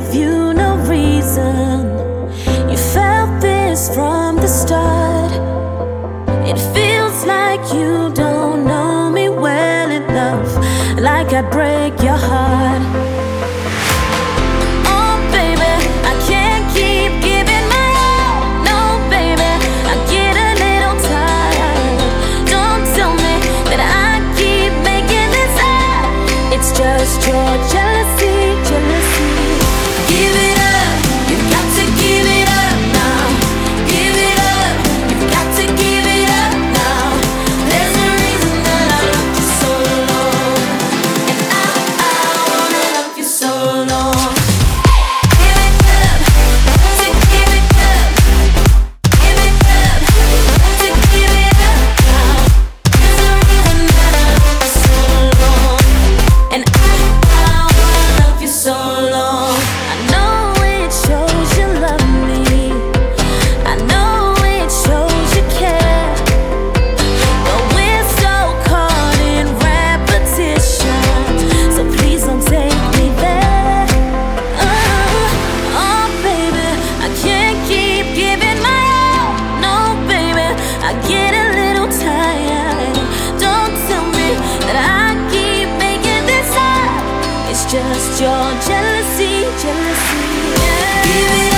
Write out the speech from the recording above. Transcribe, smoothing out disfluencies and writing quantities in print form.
give you no reason. You felt this from the start. It feels like you don't know me well enough, like I'd break your heart. Oh baby, I can't keep giving my all. No baby, I get a little tired. Don't tell me that I keep making this up. It's just your jealousy, jealousy. Give it up, you've got to give it up now. Give it up, you've got to give it up now. There's a reason that I loved you so long, and I wanna love you so long. Give it up, to give it up. Give it up, to give it up now. There's a reason that I love you so long, and I wanna love you so long. I know it shows you love me. I know it shows you care. But we're so caught in repetition, so please don't take me there. Oh baby, I can't keep giving my all. No baby, I get a little tired. Don't tell me that I keep making this up. It's just your jealousy, jealousy. Yeah. Give it